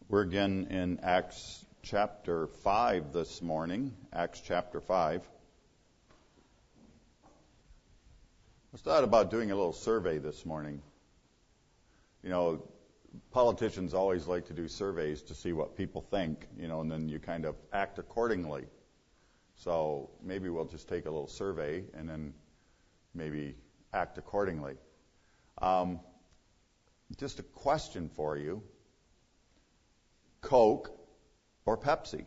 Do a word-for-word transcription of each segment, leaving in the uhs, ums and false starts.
We're again in Acts chapter five this morning. Acts chapter five. I thought about doing a little survey this morning. You know, politicians always like to do surveys to see what people think, you know, and then you kind of act accordingly. So maybe we'll just take a little survey and then maybe act accordingly. Um, just a question for you. Coke or Pepsi?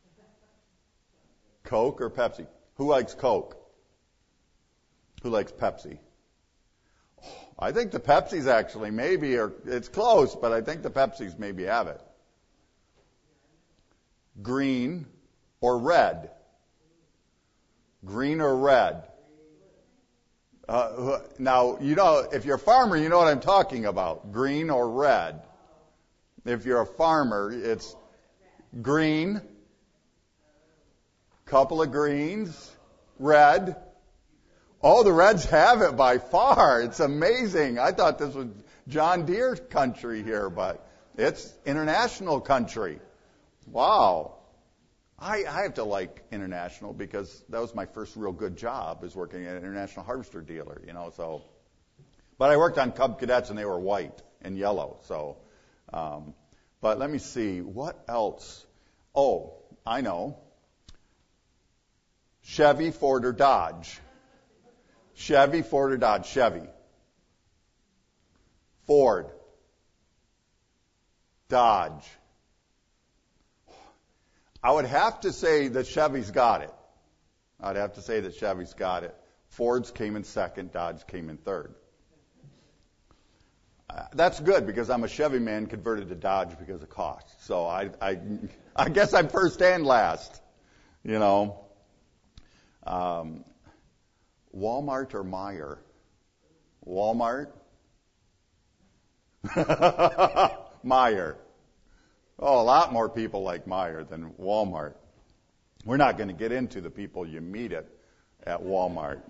Coke or Pepsi? Who likes Coke? Who likes Pepsi? Oh, I think the Pepsi's actually maybe, or it's close, but I think the Pepsi's maybe have it. Green or red? Green or red? Uh, now, you know, if you're a farmer, you know what I'm talking about. Green or red. If you're a farmer, it's green, couple of greens, red. Oh, the Reds have it by far. It's amazing. I thought this was John Deere country here, but it's international country. Wow. I, I have to like international because that was my first real good job, is working at an international harvester dealer, you know, so. But I worked on Cub Cadets and they were white and yellow, so. Um, but let me see, what else? Oh, I know. Chevy, Ford, or Dodge? Chevy, Ford, or Dodge? Chevy. Ford. Dodge. I would have to say that Chevy's got it. I'd have to say that Chevy's got it. Ford's came in second, Dodge came in third. Uh, that's good because I'm a Chevy man converted to Dodge because of cost. So I, I, I guess I'm first and last, you know. Um, Walmart or Meijer? Walmart? Meijer. Oh, a lot more people like Meijer than Walmart. We're not going to get into the people you meet at, at Walmart.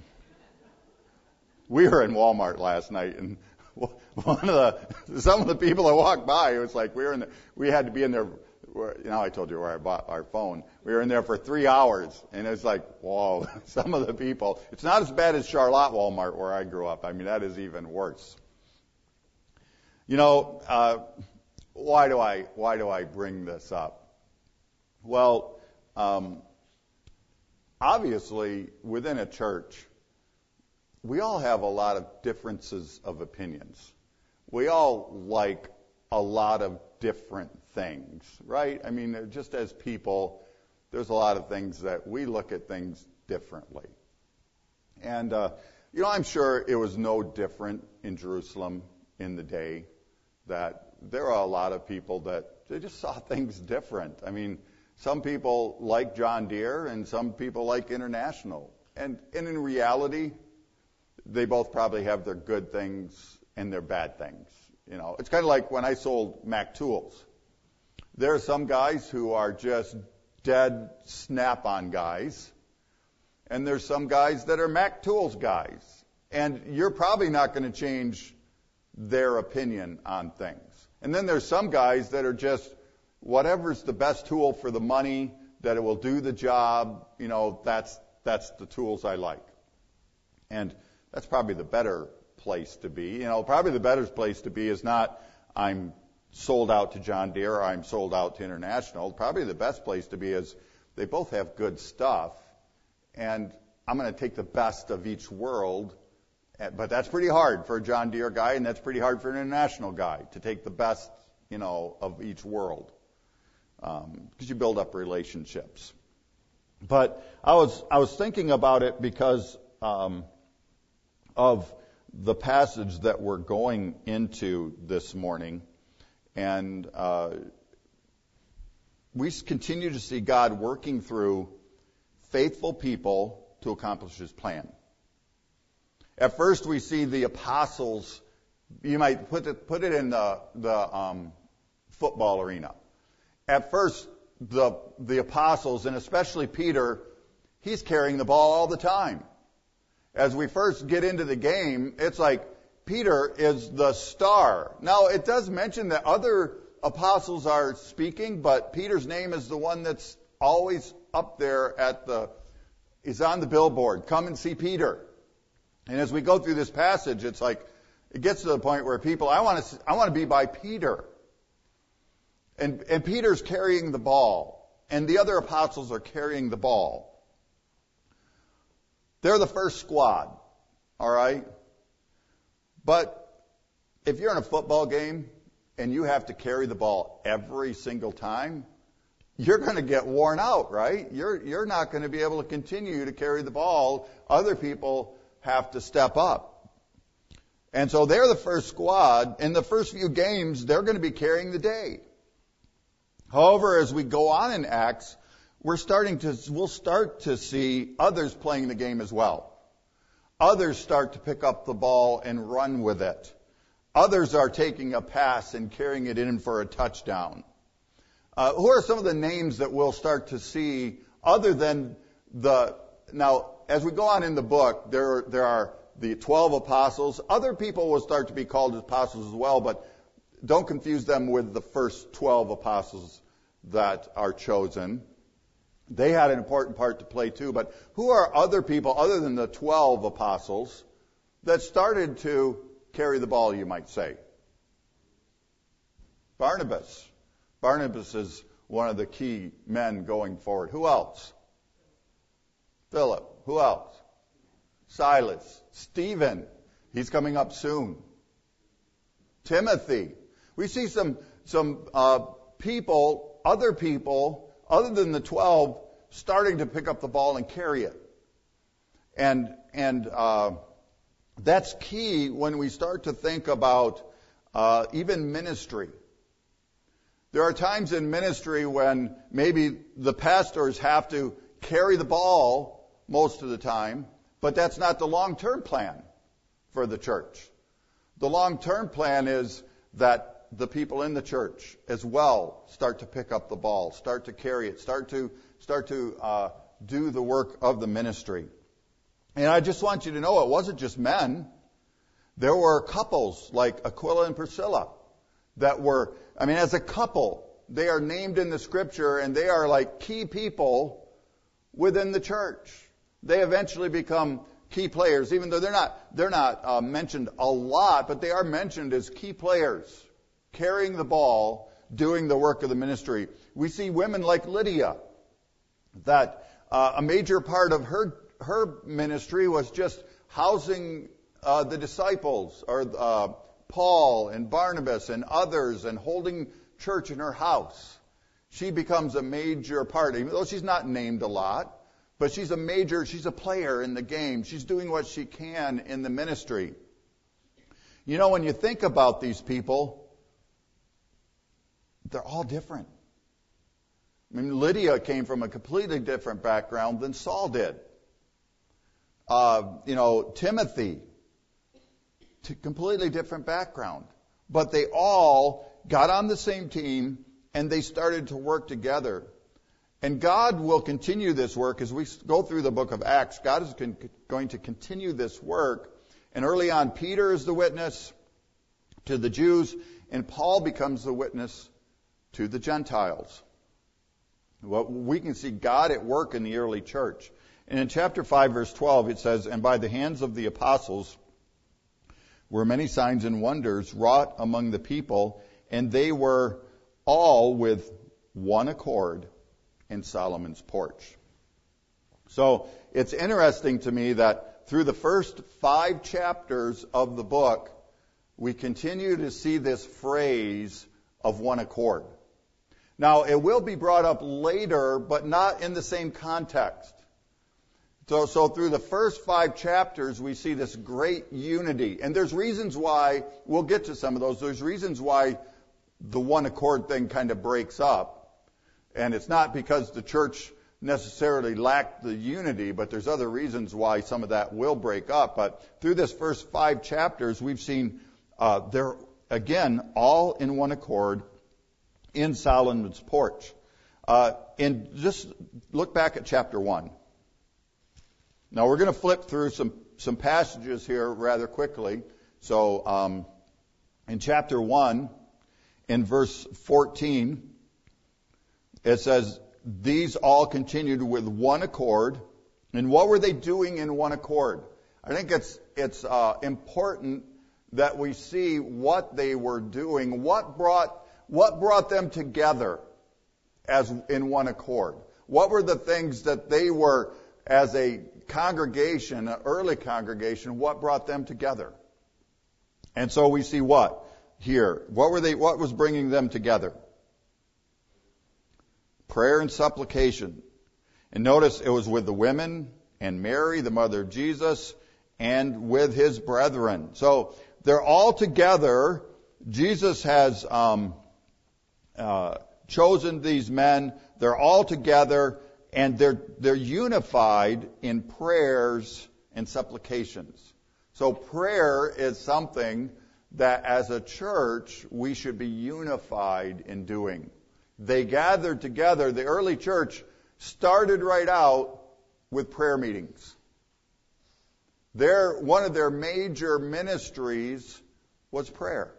We were in Walmart last night, and one of the some of the people that walked by, it was like we were in the, we had to be in there. You know, I told you where I bought our phone. We were in there for three hours, and it's like, whoa, some of the people. It's not as bad as Charlotte Walmart where I grew up. I mean, that is even worse. You know, uh, why do I why do I bring this up? Well, um, obviously, within a church, we all have a lot of differences of opinions. We all like a lot of different things, right? I mean, just as people, there's a lot of things that we look at things differently. And, uh, you know, I'm sure it was no different in Jerusalem in the day, that there are a lot of people that they just saw things different. I mean, some people like John Deere and some people like International. And, and in reality, they both probably have their good things and their bad things. You know, it's kind of like when I sold Mac Tools. There are some guys who are just dead Snap-on guys, and there's some guys that are Mac Tools guys. And you're probably not going to change their opinion on things. And then there's some guys that are just whatever's the best tool for the money, that it will do the job, you know, that's that's the tools I like. And that's probably the better place to be. You know, probably the better place to be is not I'm sold out to John Deere or I'm sold out to International. Probably the best place to be is they both have good stuff, and I'm going to take the best of each world. But that's pretty hard for a John Deere guy, and that's pretty hard for an International guy to take the best, you know, of each world, because um, you build up relationships. But I was I was thinking about it because um, of the passage that we're going into this morning, and uh, we continue to see God working through faithful people to accomplish His plan. At first, we see the apostles. You might put it put it in the the um, football arena. At first, the the apostles, and especially Peter, he's carrying the ball all the time. As we first get into the game, it's like Peter is the star. Now, it does mention that other apostles are speaking, but Peter's name is the one that's always up there at the, he's on the billboard. Come and see Peter. And as we go through this passage, it's like, it gets to the point where people, I want to, I want to be by Peter. And, and Peter's carrying the ball. And the other apostles are carrying the ball. They're the first squad. All right? But if you're in a football game and you have to carry the ball every single time, you're going to get worn out, right? You're, you're not going to be able to continue to carry the ball. Other people have to step up. And so they're the first squad. In the first few games, they're going to be carrying the day. However, as we go on in Acts, we're starting to, we'll start to see others playing the game as well. Others start to pick up the ball and run with it. Others are taking a pass and carrying it in for a touchdown. Uh, who are some of the names that we'll start to see other than the, now, as we go on in the book, there, there are the twelve apostles. Other people will start to be called apostles as well, but don't confuse them with the first twelve apostles that are chosen. They had an important part to play too, but who are other people other than the twelve apostles that started to carry the ball, you might say? Barnabas. Barnabas is one of the key men going forward. Who else? Philip. Who else? Silas. Stephen. He's coming up soon. Timothy. We see some some uh, people, other people, other than the twelve, starting to pick up the ball and carry it. And and uh, that's key when we start to think about uh, even ministry. There are times in ministry when maybe the pastors have to carry the ball most of the time, but that's not the long-term plan for the church. The long-term plan is that the people in the church as well start to pick up the ball, start to carry it, start to start to uh, do the work of the ministry. And I just want you to know it wasn't just men. There were couples like Aquila and Priscilla that were, I mean, as a couple, they are named in the scripture and they are like key people within the church. They eventually become key players, even though they're not they're not uh, mentioned a lot, but they are mentioned as key players, carrying the ball, doing the work of the ministry. We see women like Lydia, that uh, a major part of her her ministry was just housing uh, the disciples, or uh, Paul and Barnabas and others, and holding church in her house. She becomes a major part, even though she's not named a lot. But she's a major, she's a player in the game. She's doing what she can in the ministry. You know, when you think about these people, they're all different. I mean, Lydia came from a completely different background than Saul did. Uh, you know, Timothy, t- completely different background. But they all got on the same team and they started to work together. And God will continue this work as we go through the book of Acts. God is con- going to continue this work. And early on, Peter is the witness to the Jews, and Paul becomes the witness to the Gentiles. Well, we can see God at work in the early church. And in chapter five, verse twelve, it says, "And by the hands of the apostles were many signs and wonders wrought among the people, and they were all with one accord in Solomon's porch." So it's interesting to me that through the first five chapters of the book, we continue to see this phrase of one accord. Now, it will be brought up later, but not in the same context. So, so through the first five chapters, we see this great unity. And there's reasons why, we'll get to some of those, there's reasons why the one accord thing kind of breaks up. And it's not because the church necessarily lacked the unity, but there's other reasons why some of that will break up. But through this first five chapters, we've seen uh, they're, again, all in one accord in Solomon's porch. Uh, and just look back at chapter one. Now, we're going to flip through some, some passages here rather quickly. So, um, in chapter one, in verse fourteen, it says, these all continued with one accord. And what were they doing in one accord? I think it's it's uh, important that we see what they were doing, what brought what brought them together as in one accord. What were the things that they were, as a congregation, an early congregation, what brought them together? And so we see what here? What were they? What was bringing them together? Prayer and supplication. And notice it was with the women and Mary, the mother of Jesus, and with his brethren. So they're all together. Jesus has um, uh, chosen these men. They're all together, and they're they're unified in prayers and supplications. So prayer is something that, as a church, we should be unified in doing. They gathered together. The early church started right out with prayer meetings. Their, one of their major ministries was prayer.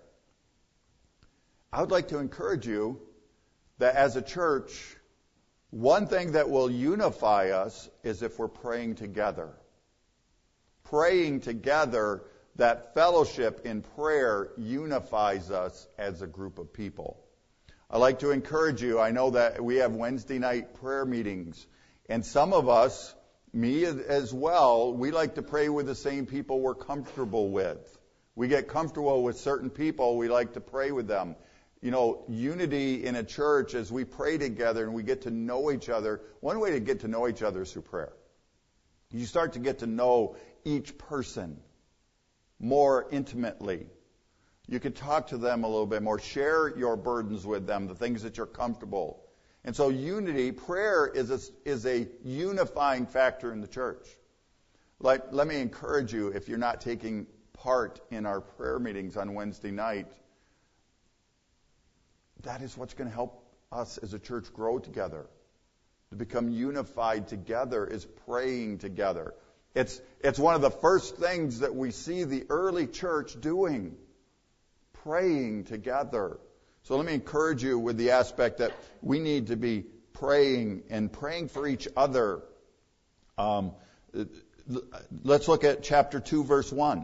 I would like to encourage you that as a church, one thing that will unify us is if we're praying together. Praying together, that fellowship in prayer unifies us as a group of people. I'd like to encourage you. I know that we have Wednesday night prayer meetings, and some of us, me as well, we like to pray with the same people we're comfortable with. We get comfortable with certain people, we like to pray with them. You know, unity in a church, as we pray together and we get to know each other, one way to get to know each other is through prayer. You start to get to know each person more intimately. You can talk to them a little bit more, share your burdens with them, the things that you're comfortable. And so unity, prayer is a, is a unifying factor in the church. Like, let me encourage you, if you're not taking part in our prayer meetings on Wednesday night, that is what's going to help us as a church grow together. To become unified together is praying together. It's, it's one of the first things that we see the early church doing. Praying together. So let me encourage you with the aspect that we need to be praying and praying for each other. Um, let's look at chapter two, verse one.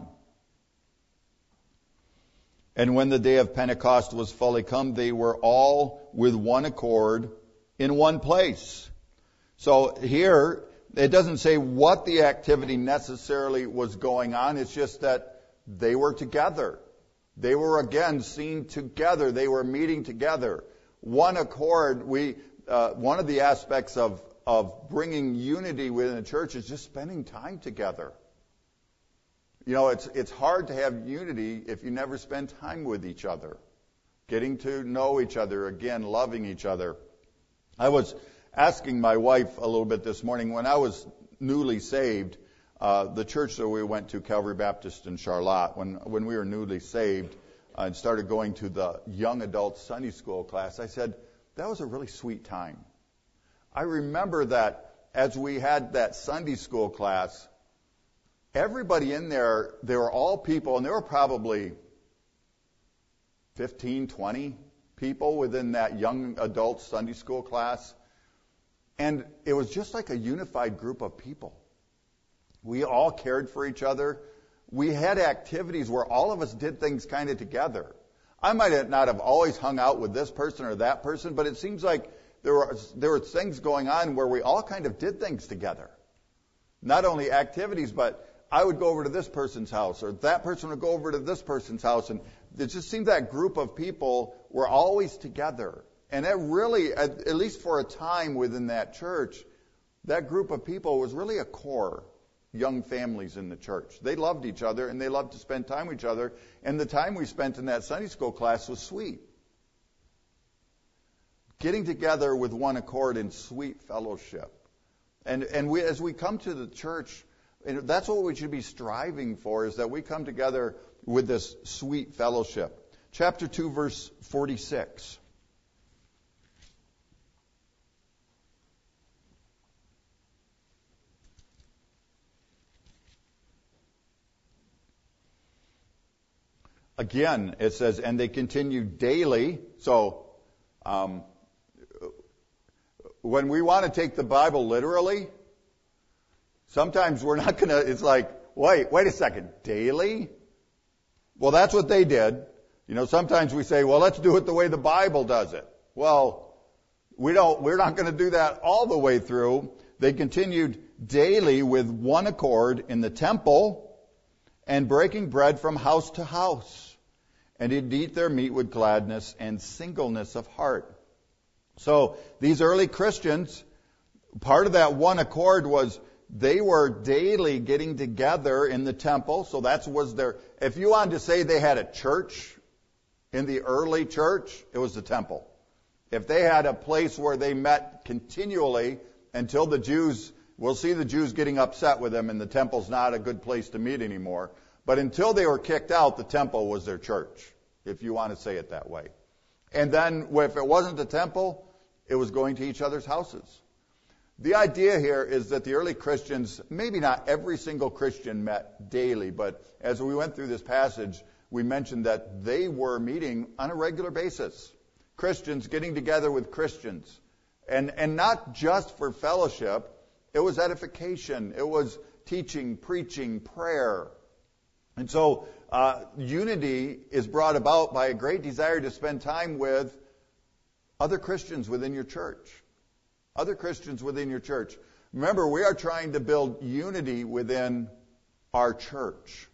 And when the day of Pentecost was fully come, they were all with one accord in one place. So here, it doesn't say what the activity necessarily was going on. It's just that they were together. They were again seen together. They were meeting together. One accord. We uh, one of the aspects of of bringing unity within a church is just spending time together. You know, it's it's hard to have unity if you never spend time with each other, getting to know each other again, loving each other. I was asking my wife a little bit this morning when I was newly saved. Uh, the church that we went to, Calvary Baptist in Charlotte, when when we were newly saved uh, and started going to the young adult Sunday school class, I said, that was a really sweet time. I remember that as we had that Sunday school class, everybody in there, they were all people, and there were probably fifteen, twenty people within that young adult Sunday school class. And it was just like a unified group of people. We all cared for each other. We had activities where all of us did things kind of together. I might not have always hung out with this person or that person, but it seems like there were there were things going on where we all kind of did things together. Not only activities, but I would go over to this person's house, or that person would go over to this person's house, and it just seemed that group of people were always together. And that really, at, at least for a time within that church, that group of people was really a core young families in the church. They loved each other, and they loved to spend time with each other. And the time we spent in that Sunday school class was sweet. Getting together with one accord in sweet fellowship. And and we, as we come to the church, and that's what we should be striving for, is that we come together with this sweet fellowship. Chapter two, verse forty-six. again, it says, and they continued daily. So, um, when we want to take the Bible literally, sometimes we're not going to, it's like, wait, wait a second, daily? Well, that's what they did. You know, sometimes we say, well, let's do it the way the Bible does it. Well, we don't, we're not going to do that all the way through. They continued daily with one accord in the temple and breaking bread from house to house. And did eat their meat with gladness and singleness of heart. So these early Christians, part of that one accord was they were daily getting together in the temple. So that was their, if you wanted to say they had a church in the early church, it was the temple. If they had a place where they met continually until the Jews, we'll see the Jews getting upset with them and the temple's not a good place to meet anymore. But until they were kicked out, the temple was their church, if you want to say it that way. And then if it wasn't the temple, it was going to each other's houses. The idea here is that the early Christians, maybe not every single Christian met daily, but as we went through this passage, we mentioned that they were meeting on a regular basis. Christians getting together with Christians. And, and not just for fellowship, it was edification, it was teaching, preaching, prayer. And so uh, unity is brought about by a great desire to spend time with other Christians within your church. Other Christians within your church. Remember, we are trying to build unity within our church.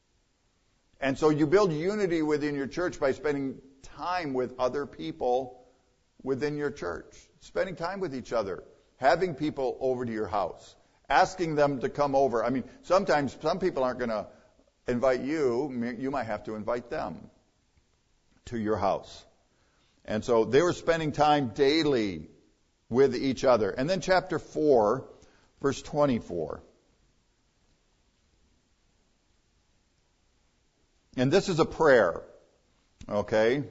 And so you build unity within your church by spending time with other people within your church. Spending time with each other. Having people over to your house. Asking them to come over. I mean, sometimes some people aren't going to invite you. You might have to invite them to your house. And so they were spending time daily with each other. And then chapter four, verse twenty-four. And this is a prayer. Okay?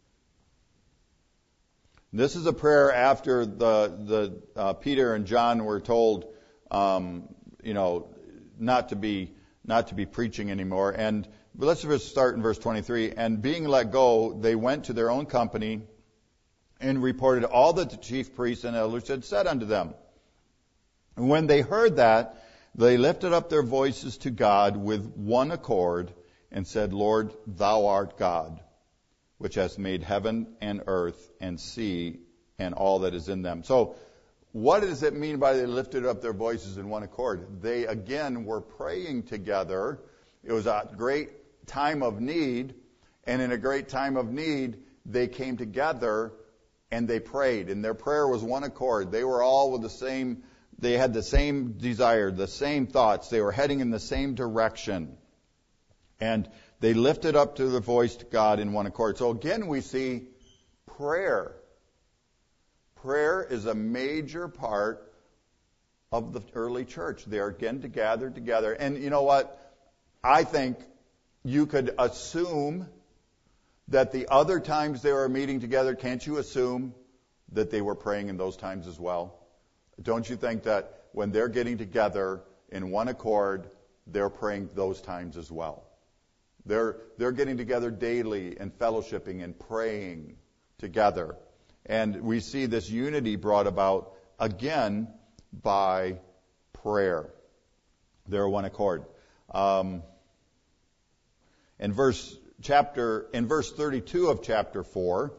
This is a prayer after the the uh, Peter and John were told, um, you know, not to be not to be preaching anymore. And but let's just start in verse twenty-three. And being let go, they went to their own company and reported all that the chief priests and elders had said unto them. And when they heard that, they lifted up their voices to God with one accord and said, Lord, thou art God, which hast made heaven and earth and sea and all that is in them. So what does it mean by they lifted up their voices in one accord? They, again, were praying together. It was a great time of need, and in a great time of need, they came together and they prayed, and their prayer was one accord. They were all with the same, they had the same desire, the same thoughts. They were heading in the same direction. And they lifted up to their voice to God in one accord. So again, we see prayer. Prayer is a major part of the early church. They are again gathered together. And you know what? I think you could assume that the other times they were meeting together, can't you assume that they were praying in those times as well? Don't you think that when they're getting together in one accord, they're praying those times as well? They're, they're getting together daily and fellowshipping and praying together. And we see this unity brought about again by prayer. They're one accord. Um, in verse chapter, in verse thirty-two of chapter four,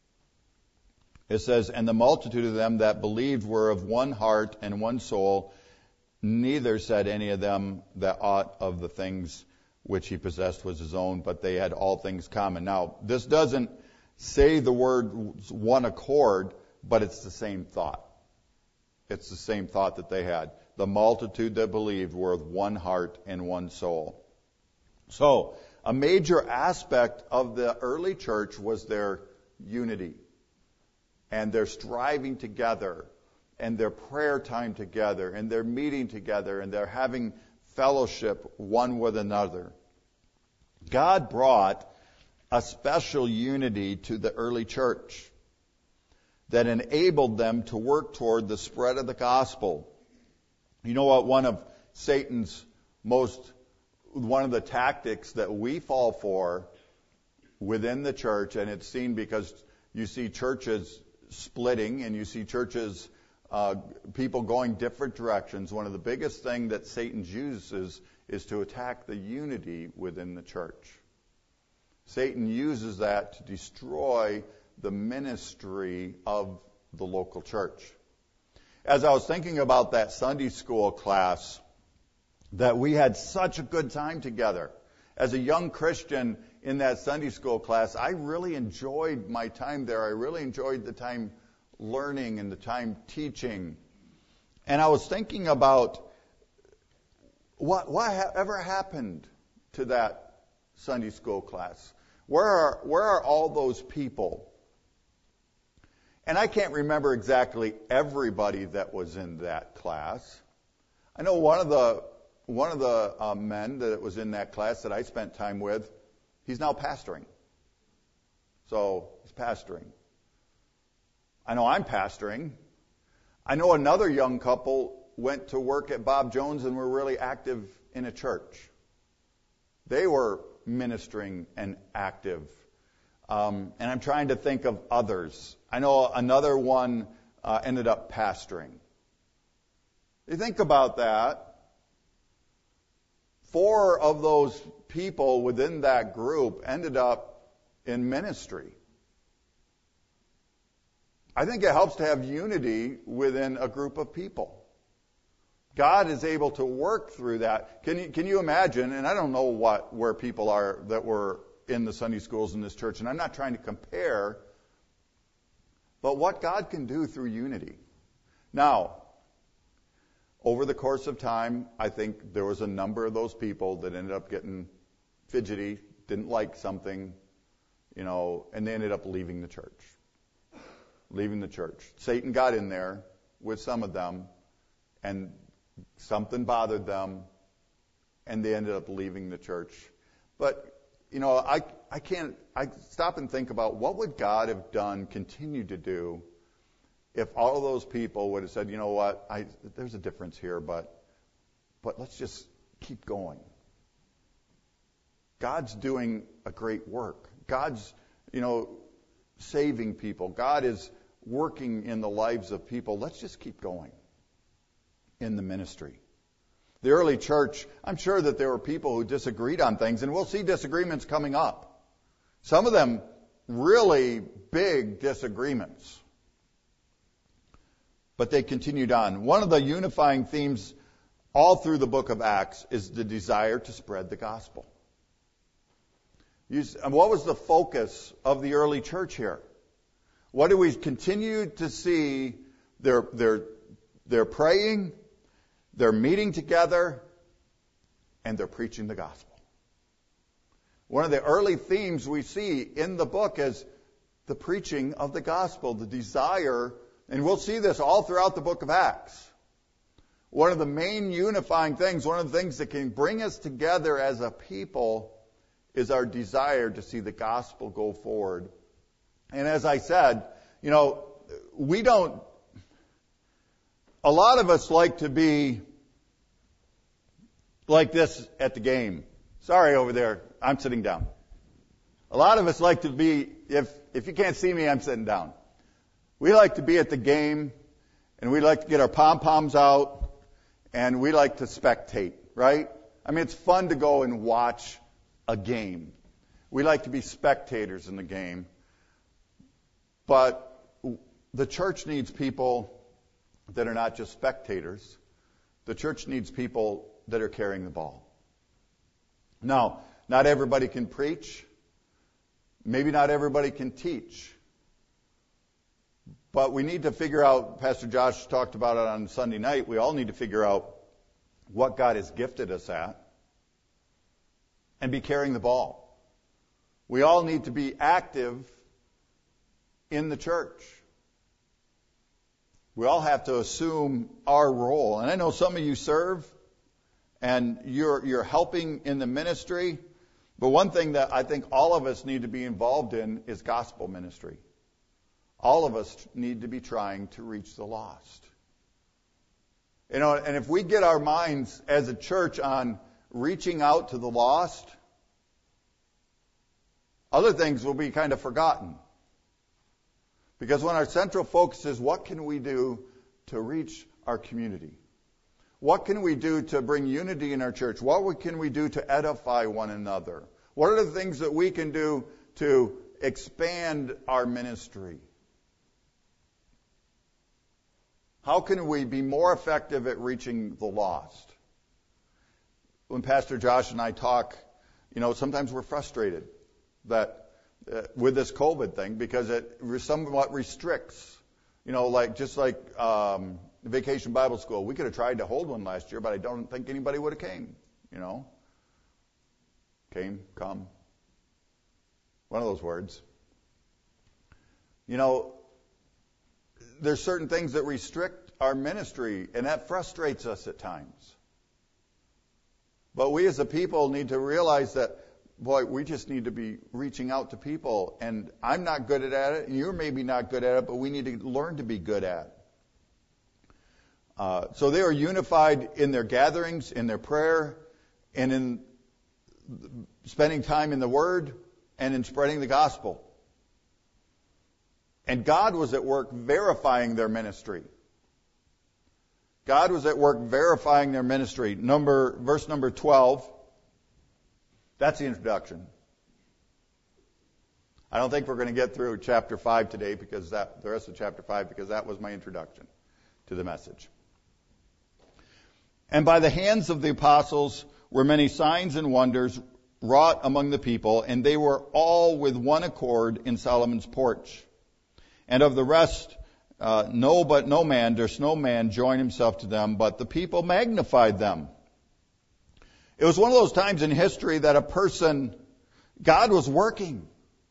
it says, and the multitude of them that believed were of one heart and one soul. Neither said any of them that aught of the things which he possessed was his own, but they had all things common. Now, this doesn't say the word one accord, but it's the same thought. It's the same thought that they had. The multitude that believed were of one heart and one soul. So, a major aspect of the early church was their unity and their striving together and their prayer time together and their meeting together and their having fellowship one with another. God brought a special unity to the early church that enabled them to work toward the spread of the gospel. You know what? One of Satan's most, one of the tactics that we fall for within the church, and it's seen because you see churches splitting and you see churches, uh, people going different directions. One of the biggest things that Satan uses is to attack the unity within the church. Satan uses that to destroy the ministry of the local church. As I was thinking about that Sunday school class, that we had such a good time together. As a young Christian in that Sunday school class, I really enjoyed my time there. I really enjoyed the time learning and the time teaching. And I was thinking about what whatever happened to that Sunday school class. Where are where are all those people? And I can't remember exactly everybody that was in that class. I know one of the one of the uh, men that was in that class that I spent time with, he's now pastoring. So he's pastoring. I know I'm pastoring. I know another young couple went to work at Bob Jones and were really active in a church. They were ministering and active. Um, and I'm trying to think of others. I know another one uh, ended up pastoring. You think about that. Four of those people within that group ended up in ministry. I think it helps to have unity within a group of people. God is able to work through that. Can you, can you imagine, and I don't know what where people are that were in the Sunday schools in this church, and I'm not trying to compare, but what God can do through unity. Now, over the course of time, I think there was a number of those people that ended up getting fidgety, didn't like something, you know, and they ended up leaving the church. Leaving the church. Satan got in there with some of them, and something bothered them, and they ended up leaving the church. But, you know, I I can't, I stop and think about what would God have done, continue to do, if all of those people would have said, you know what, I, there's a difference here, but but let's just keep going. God's doing a great work. God's, you know, saving people. God is working in the lives of people. Let's just keep going in the ministry. The early church, I'm sure that there were people who disagreed on things, and we'll see disagreements coming up. Some of them really big disagreements. But they continued on. One of the unifying themes all through the book of Acts is the desire to spread the gospel. You, and what was the focus of the early church here? What do we continue to see? They're, they're, they're praying, they're meeting together, and they're preaching the gospel. One of the early themes we see in the book is the preaching of the gospel, the desire. And we'll see this all throughout the book of Acts. One of the main unifying things, one of the things that can bring us together as a people is our desire to see the gospel go forward. And as I said, you know, we don't, a lot of us like to be like this at the game. Sorry over there, I'm sitting down. A lot of us like to be, if if you can't see me, I'm sitting down. We like to be at the game, and we like to get our pom-poms out, and we like to spectate, right? I mean, it's fun to go and watch a game. We like to be spectators in the game. But the church needs people that are not just spectators. The church needs people that are carrying the ball. Now, not everybody can preach. Maybe not everybody can teach. But we need to figure out, Pastor Josh talked about it on Sunday night, we all need to figure out what God has gifted us at and be carrying the ball. We all need to be active in the church. We all have to assume our role. And I know some of you serve and you're you're helping in the ministry, but one thing that I think all of us need to be involved in is gospel ministry. All of us need to be trying to reach the lost. You know, and if we get our minds as a church on reaching out to the lost, Other things will be kind of forgotten. Because when our central focus is what can we do to reach our community? What can we do to bring unity in our church? What can we do to edify one another? What are the things that we can do to expand our ministry? How can we be more effective at reaching the lost? When Pastor Josh and I talk, you know, sometimes we're frustrated that uh, with this COVID thing because it somewhat restricts, you know, like just like um, Vacation Bible School. We could have tried to hold one last year, but I don't think anybody would have came, you know. Came, come. One of those words. You know, there's certain things that restrict our ministry, and that frustrates us at times. But we as a people need to realize that, boy, we just need to be reaching out to people. And I'm not good at it, and you're maybe not good at it, but we need to learn to be good at it. Uh, so they are unified in their gatherings, in their prayer, and in spending time in the Word, and in spreading the gospel. And God was at work verifying their ministry. God was at work verifying their ministry. Number, verse number twelve. That's the introduction. I don't think we're going to get through chapter five today because that, the rest of chapter five, because that was my introduction to the message. And by the hands of the apostles were many signs and wonders wrought among the people, and they were all with one accord in Solomon's porch. And of the rest, uh, no, but no man, durst no man join himself to them, but the people magnified them. It was one of those times in history that a person, God was working.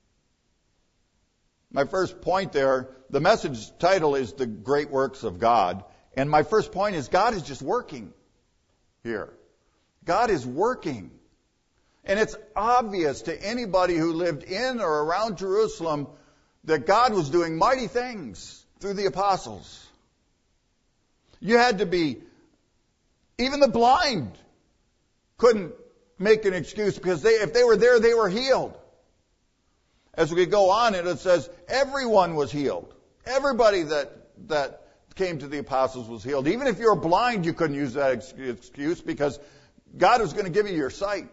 My first point there, the message title is The Great Works of God. And my first point is God is just working here. God is working. And it's obvious to anybody who lived in or around Jerusalem that God was doing mighty things through the apostles. You had to be, even the blind couldn't make an excuse because they, if they were there, they were healed. As we go on, it says everyone was healed. Everybody that, that came to the apostles was healed. Even if you were blind, you couldn't use that excuse because God was going to give you your sight.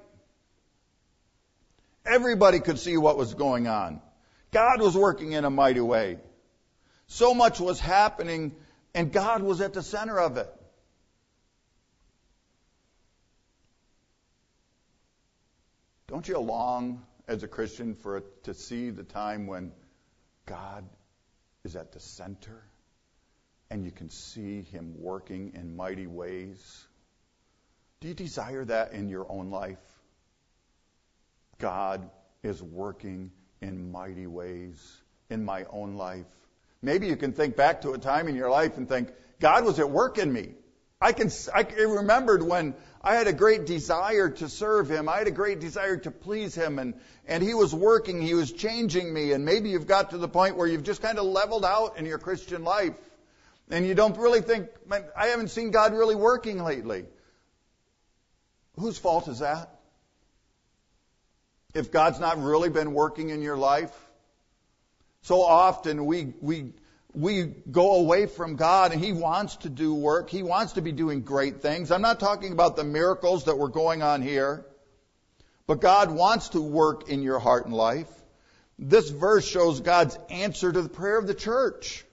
Everybody could see what was going on. God was working in a mighty way. So much was happening, and God was at the center of it. Don't you long as a Christian for it, to see the time when God is at the center and you can see Him working in mighty ways? Do you desire that in your own life? God is working in mighty ways in my own life. Maybe you can think back to a time in your life and think, God was at work in me. I can I remembered when I had a great desire to serve Him. I had a great desire to please Him, and, and He was working. He was changing me. And maybe you've got to the point where you've just kind of leveled out in your Christian life, and you don't really think, I haven't seen God really working lately. Whose fault is that? If God's not really been working in your life? So often we we we go away from God, and He wants to do work. He wants to be doing great things. I'm not talking about the miracles that were going on here, but God wants to work in your heart and life. This verse shows God's answer to the prayer of the church.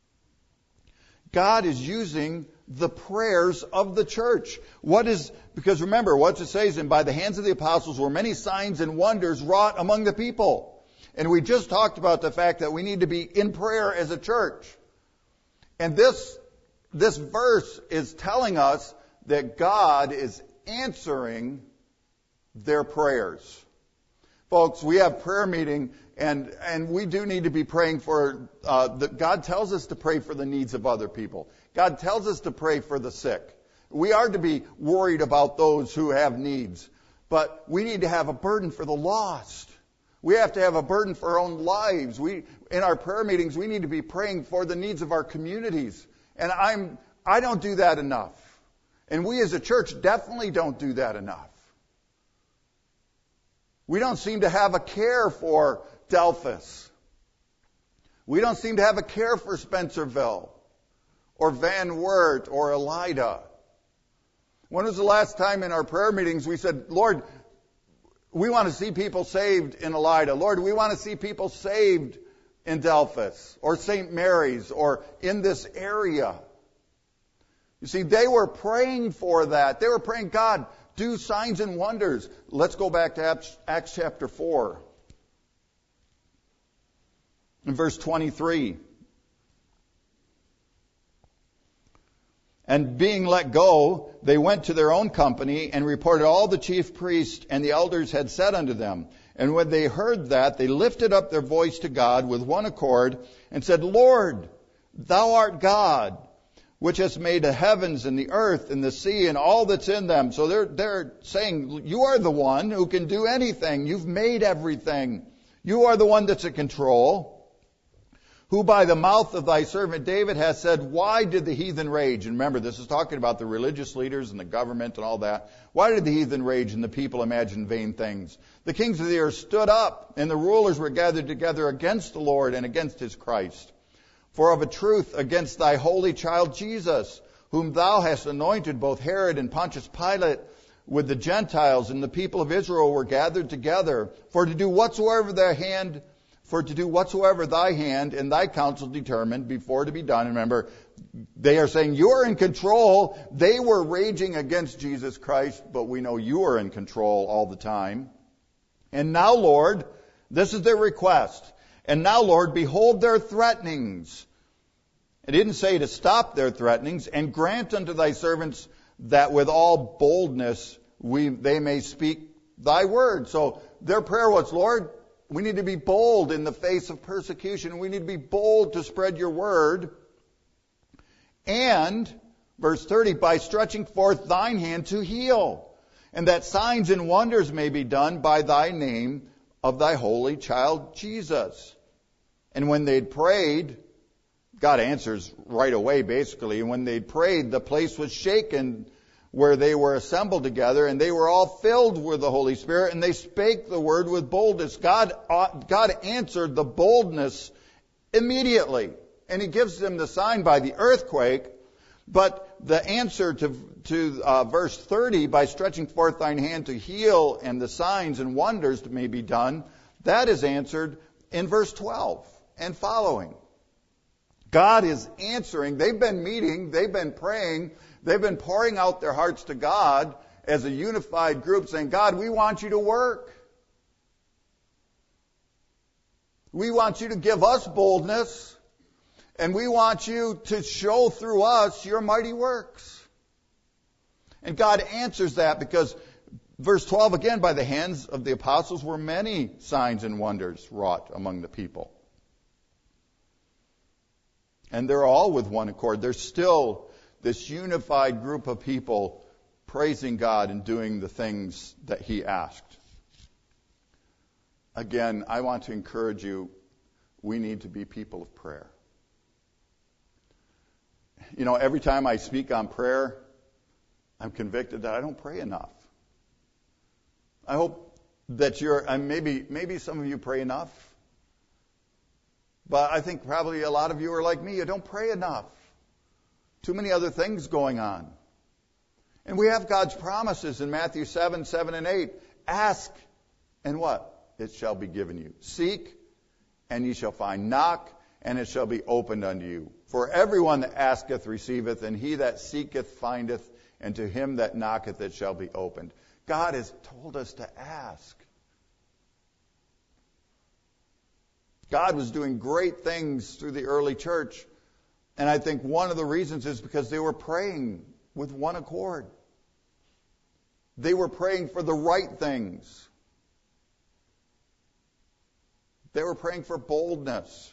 God is using the prayers of the church. What is, because remember, what it says, and by the hands of the apostles were many signs and wonders wrought among the people. And we just talked about the fact that we need to be in prayer as a church. And this, this verse is telling us that God is answering their prayers. Folks, we have prayer meeting, and, and we do need to be praying for, uh, the, God tells us to pray for the needs of other people. God tells us to pray for the sick. We are to be worried about those who have needs. But we need to have a burden for the lost. We have to have a burden for our own lives. We, in our prayer meetings, we need to be praying for the needs of our communities. And I'm, I don't do that enough. And we as a church definitely don't do that enough. We don't seem to have a care for Delphus. We don't seem to have a care for Spencerville or Van Wert or Elida. When was the last time in our prayer meetings we said, Lord, we want to see people saved in Elida. Lord, we want to see people saved in Delphus or Saint Mary's or in this area. You see, they were praying for that. They were praying, God, do signs and wonders. Let's go back to Acts chapter four. In verse twenty-three. And being let go, they went to their own company and reported all the chief priests and the elders had said unto them. And when they heard that, they lifted up their voice to God with one accord and said, Lord, thou art God, which hast made the heavens and the earth and the sea and all that's in them. So they're, they're saying, you are the one who can do anything. You've made everything. You are the one that's in control. Who by the mouth of thy servant David has said, why did the heathen rage? And remember, this is talking about the religious leaders and the government and all that. Why did the heathen rage and the people imagine vain things? The kings of the earth stood up, and the rulers were gathered together against the Lord and against his Christ. For of a truth, against thy holy child Jesus, whom thou hast anointed, both Herod and Pontius Pilate, with the Gentiles and the people of Israel were gathered together, for to do whatsoever their hand For to do whatsoever thy hand and thy counsel determined before to be done. Remember, they are saying you are in control. They were raging against Jesus Christ, but we know you are in control all the time. And now, Lord, this is their request. And now, Lord, behold their threatenings. It didn't say to stop their threatenings, and grant unto thy servants that with all boldness we they may speak thy word. So their prayer was, Lord, we need to be bold in the face of persecution. We need to be bold to spread your word. And, verse thirty, by stretching forth thine hand to heal, and that signs and wonders may be done by thy name of thy holy child Jesus. And when they'd prayed, God answers right away, basically. And when they'd prayed, the place was shaken where they were assembled together, and they were all filled with the Holy Spirit, and they spake the word with boldness. God, God answered the boldness immediately, and he gives them the sign by the earthquake. But the answer to, to uh, verse thirty, by stretching forth thine hand to heal, and the signs and wonders may be done, that is answered in verse twelve and following. God is answering. They've been meeting, they've been praying, they've been pouring out their hearts to God as a unified group, saying, God, we want you to work. We want you to give us boldness, and we want you to show through us your mighty works. And God answers that because, verse twelve again, by the hands of the apostles were many signs and wonders wrought among the people. And they're all with one accord. There's still this unified group of people praising God and doing the things that he asked. Again, I want to encourage you, we need to be people of prayer. You know, every time I speak on prayer, I'm convicted that I don't pray enough. I hope that you're, and maybe, maybe some of you pray enough. But I think probably a lot of you are like me. You don't pray enough. Too many other things going on. And we have God's promises in Matthew seven, seven and eight. Ask, and what? It shall be given you. Seek, and ye shall find. Knock, and it shall be opened unto you. For everyone that asketh receiveth, and he that seeketh findeth, and to him that knocketh it shall be opened. God has told us to ask. God was doing great things through the early church. And I think one of the reasons is because they were praying with one accord. They were praying for the right things. They were praying for boldness.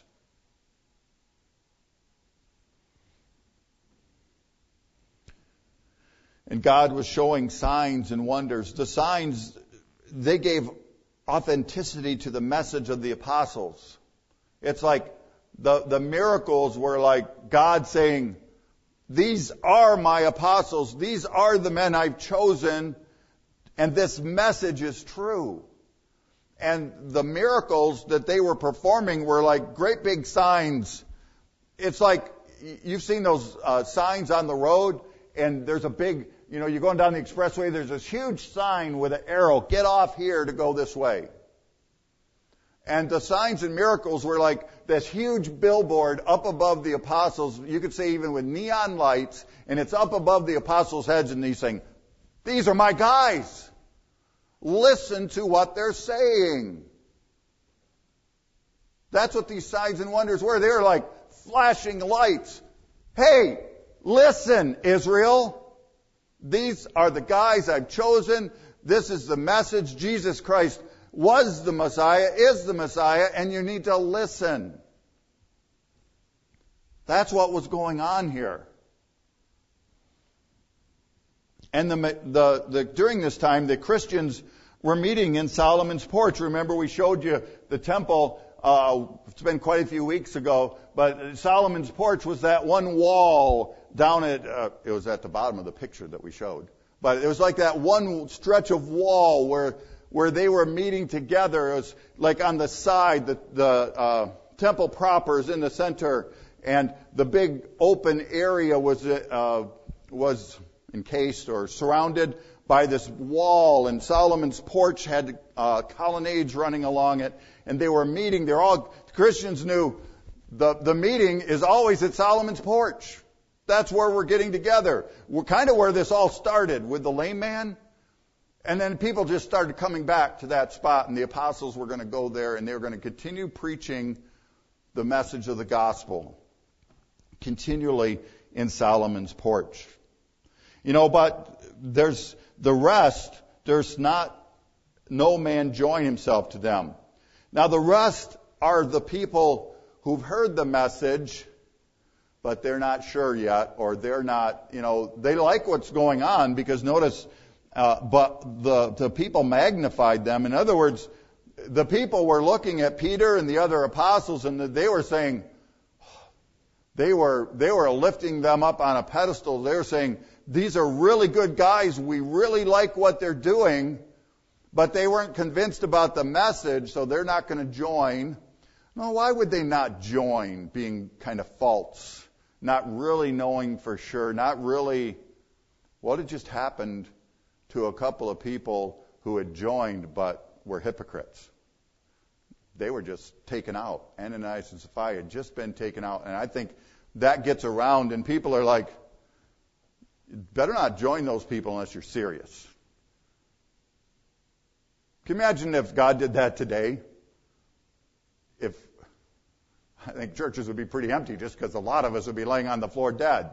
And God was showing signs and wonders. The signs, they gave authenticity to the message of the apostles. It's like the, the miracles were like God saying, these are my apostles. These are the men I've chosen. And this message is true. And the miracles that they were performing were like great big signs. It's like, you've seen those uh, signs on the road, and there's a big, you know, you're going down the expressway, there's this huge sign with an arrow, get off here to go this way. And the signs and miracles were like this huge billboard up above the apostles, you could say even with neon lights, and it's up above the apostles' heads, and he's saying, these are my guys. Listen to what they're saying. That's what these signs and wonders were. They were like flashing lights. Hey, listen, Israel. These are the guys I've chosen. This is the message. Jesus Christ was the Messiah, is the Messiah, and you need to listen. That's what was going on here. And the, the, the, during this time, the Christians were meeting in Solomon's porch. Remember, we showed you the temple. Uh, it's been quite a few weeks ago, but Solomon's porch was that one wall down at, uh, it was at the bottom of the picture that we showed. But it was like that one stretch of wall where where they were meeting together. It was like on the side, the, the uh, temple proper is in the center, and the big open area was uh, was encased or surrounded by this wall, and Solomon's porch had uh, colonnades running along it, and they were meeting. They're all Christians knew the the meeting is always at Solomon's porch. That's where we're getting together. We're kind of where this all started with the lame man. And then people just started coming back to that spot, and the apostles were going to go there, and they were going to continue preaching the message of the gospel continually in Solomon's porch. You know, but there's the rest, there's not, no man join himself to them. Now the rest are the people who've heard the message, but they're not sure yet, or they're not, you know, they like what's going on, because notice, Uh, but the, the people magnified them. In other words, the people were looking at Peter and the other apostles, and they were saying, they were they were lifting them up on a pedestal. They were saying, these are really good guys. We really like what they're doing, but they weren't convinced about the message, so they're not going to join. No, why would they not join, being kind of false, not really knowing for sure, not really what had just happened to a couple of people who had joined but were hypocrites. They were just taken out. Ananias and Sapphira had just been taken out. And I think that gets around, and people are like, better not join those people unless you're serious. Can you imagine if God did that today? If I think churches would be pretty empty, just because a lot of us would be laying on the floor dead.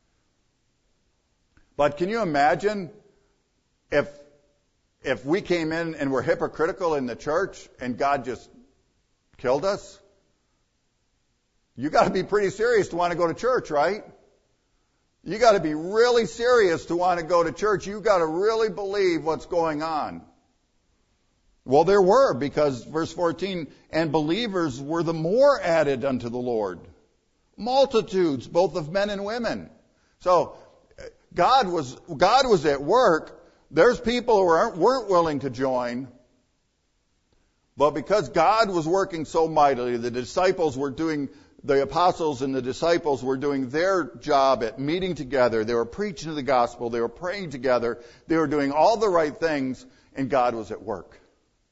But can you imagine If if we came in and were hypocritical in the church and God just killed us? You got to be pretty serious to want to go to church, right? You got to be really serious to want to go to church. You got to really believe what's going on. Well, there were, because verse fourteen, and believers were the more added unto the Lord. Multitudes, both of men and women. So God was God was at work. There's people who weren't, weren't willing to join, but because God was working so mightily, the disciples were doing, the apostles and the disciples were doing their job at meeting together. They were preaching the gospel. They were praying together. They were doing all the right things, and God was at work.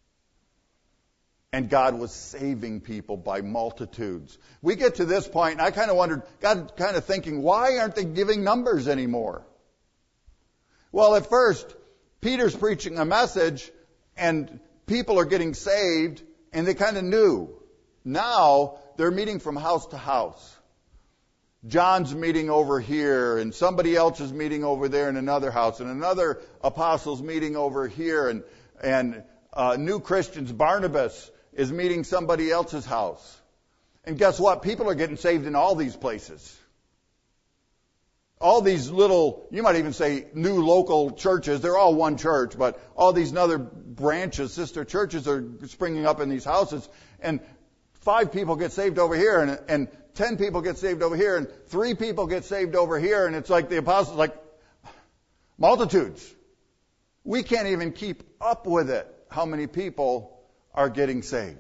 And God was saving people by multitudes. We get to this point, and I kind of wondered, God kind of thinking, why aren't they giving numbers anymore? Well, at first, Peter's preaching a message, and people are getting saved, and they kind of knew. Now, they're meeting from house to house. John's meeting over here, and somebody else is meeting over there in another house, and another apostle's meeting over here, and, and uh, new Christians, Barnabas, is meeting somebody else's house. And guess what? People are getting saved in all these places. All these little, you might even say new local churches, they're all one church, but all these other branches, sister churches are springing up in these houses, and five people get saved over here, and, and ten people get saved over here, and three people get saved over here, and it's like the apostles, like multitudes. We can't even keep up with it, how many people are getting saved.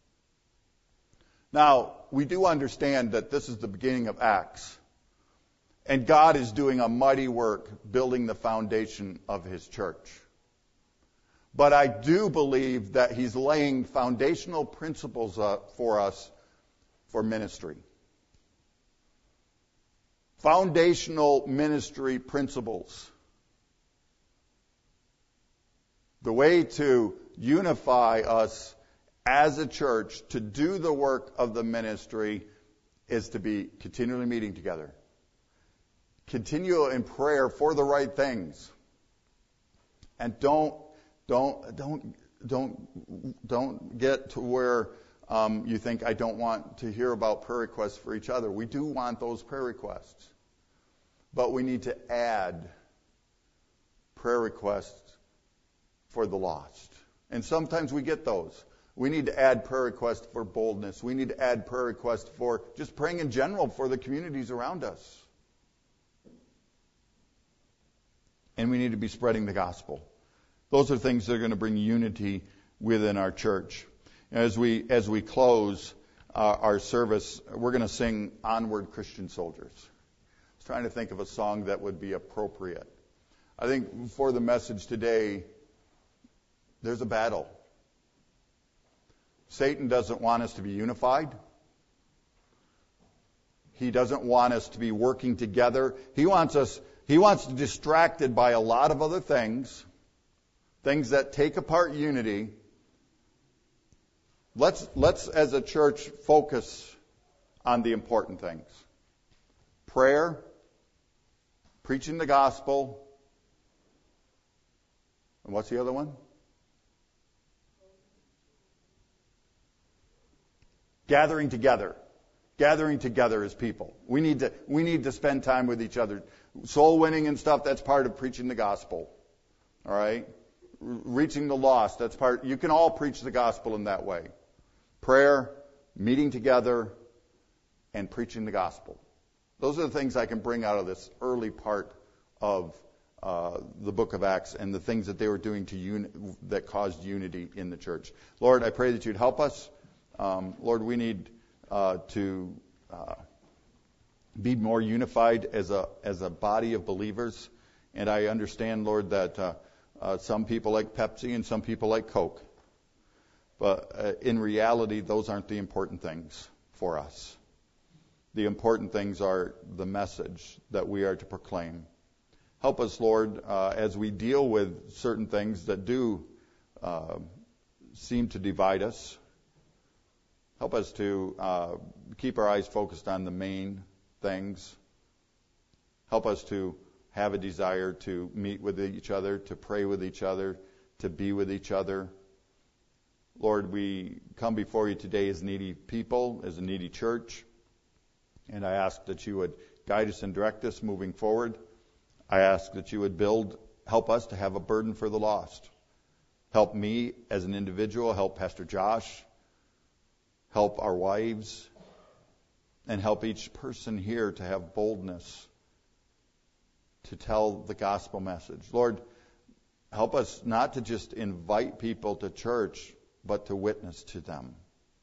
Now, we do understand that this is the beginning of Acts. And God is doing a mighty work building the foundation of His church. But I do believe that He's laying foundational principles up for us for ministry. Foundational ministry principles. The way to unify us as a church to do the work of the ministry is to be continually meeting together. Continue in prayer for the right things. And don't don't don't don't don't get to where um, you think I don't want to hear about prayer requests for each other. We do want those prayer requests. But we need to add prayer requests for the lost. And sometimes we get those. We need to add prayer requests for boldness. We need to add prayer requests for just praying in general for the communities around us. And we need to be spreading the gospel. Those are things that are going to bring unity within our church. As we as we close uh, our service, we're going to sing "Onward, Christian Soldiers." I was trying to think of a song that would be appropriate. I think for the message today, there's a battle. Satan doesn't want us to be unified. He doesn't want us to be working together. He wants us, he wants us distracted by a lot of other things, things that take apart unity. Let's, let's as a church focus on the important things. Prayer, preaching the gospel, and what's the other one? Gathering together. Gathering together as people. We need to we need to spend time with each other. Soul winning and stuff, that's part of preaching the gospel. All right? Reaching the lost, that's part. You can all preach the gospel in that way. Prayer, meeting together, and preaching the gospel. Those are the things I can bring out of this early part of uh, the book of Acts and the things that they were doing to uni- that caused unity in the church. Lord, I pray that you'd help us. Um, Lord, we need uh, to uh, be more unified as a as a body of believers. And I understand, Lord, that uh, uh, some people like Pepsi and some people like Coke. But uh, in reality, those aren't the important things for us. The important things are the message that we are to proclaim. Help us, Lord, uh, as we deal with certain things that do uh, seem to divide us. Help us to uh, keep our eyes focused on the main things. Help us to have a desire to meet with each other, to pray with each other, to be with each other. Lord, we come before you today as needy people, as a needy church. And I ask that you would guide us and direct us moving forward. I ask that you would build, help us to have a burden for the lost. Help me as an individual, help Pastor Josh, help our wives, and help each person here to have boldness to tell the gospel message. Lord, help us not to just invite people to church, but to witness to them.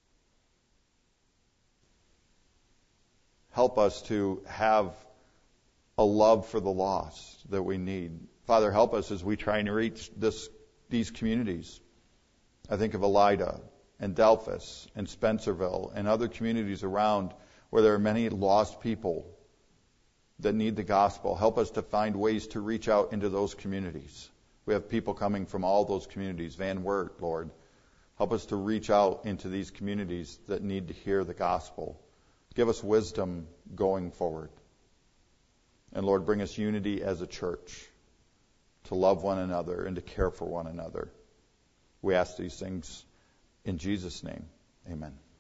Help us to have a love for the lost that we need. Father, help us as we try and reach this, these communities. I think of Elida and Delphus and Spencerville and other communities around where there are many lost people that need the gospel. Help us to find ways to reach out into those communities. We have people coming from all those communities. Van Wert, Lord. Help us to reach out into these communities that need to hear the gospel. Give us wisdom going forward. And Lord, bring us unity as a church to love one another and to care for one another. We ask these things in Jesus' name. Amen.